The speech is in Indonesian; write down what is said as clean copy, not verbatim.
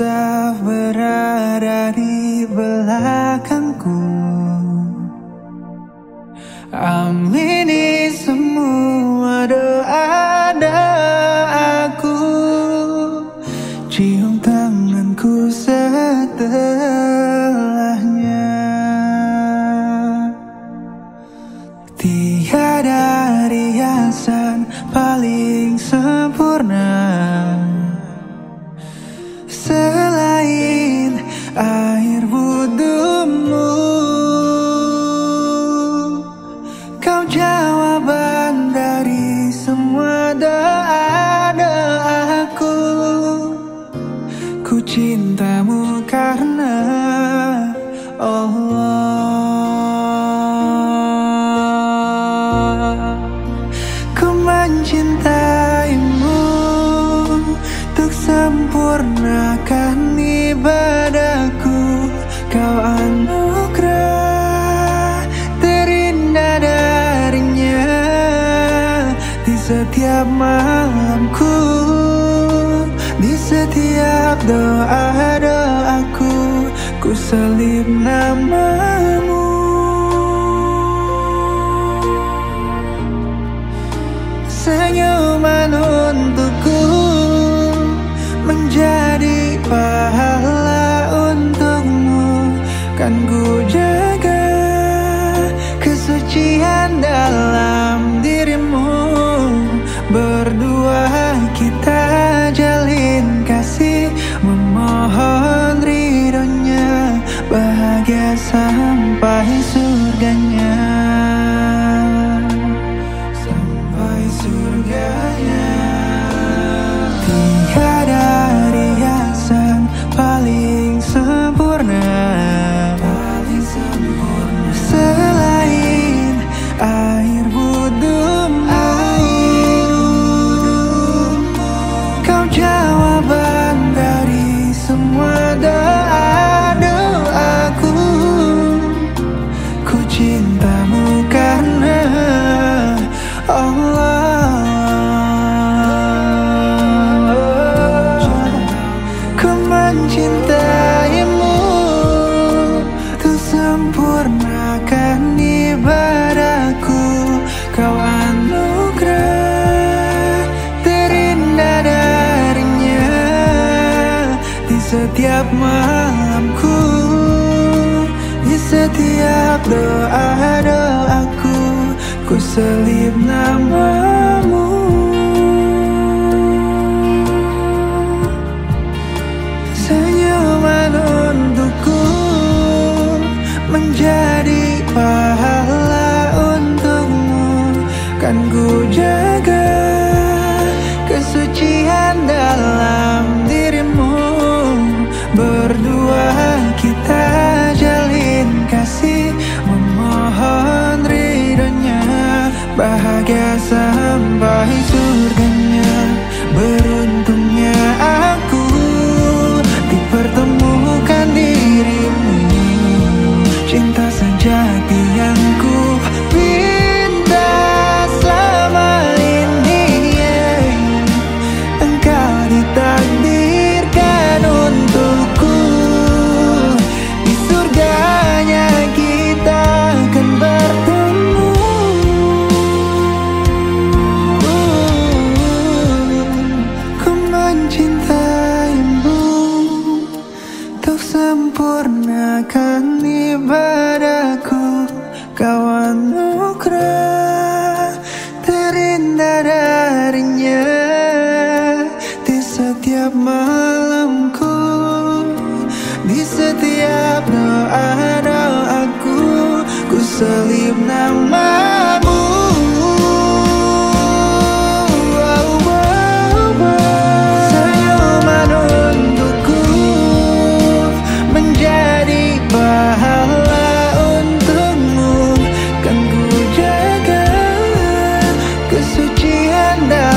Gusaf berada di belakangku. Amini semua doa-doaku. Cium tanganku setelahnya. Tiada riasan paling sempurna selain air wudhumu. Kau jawaban dari semua doa-doaku. Ku cintamu karena Allah. Ku mencintaimu untuk sempurnakan ibadahku. Kau anugerah terindah darinya. Di setiap malamku, di setiap doa-doaku, ku selip namamu. Senyuman untukku menjadi pahala untukmu. Kan ku jaga kesucian dalam dirimu. Berdua kita jalin kasih, memohon ridhonya, bahagia sampai surganya. Sampai surganya. Tiada riasan paling sempurna selain air wudhumu. Kau jawaban dari semua doa-doaku. Ku cintamu karena Allah. Ku mencintaimu untuk sempurnakan ibadahku. Kau anugerah terindah darinya. Di setiap malamku, di setiap doa-doaku, ku selip namamu. Senyuman untukku menjadi pahala untukmu. Kan ku jaga kesucian dalam dirimu. Berdua kita jalin kasih, memohon ridhonya, bahagia sampai surganya. Beruntungnya aku dipertemukan dirimu. Cinta sejati yang ku pinta selama ini. Engkau ditakdirkan untukku. Di surganya kita akan bertemu. Ku mencintaimu untuk sempurnakan ibadahku. Kau anugerah terindah darinya. Di setiap malamku, di setiap doa-doaku, ku selip namamu. Senyuman untukku menjadi pahala untukmu. Kan ku jaga kesucian dalam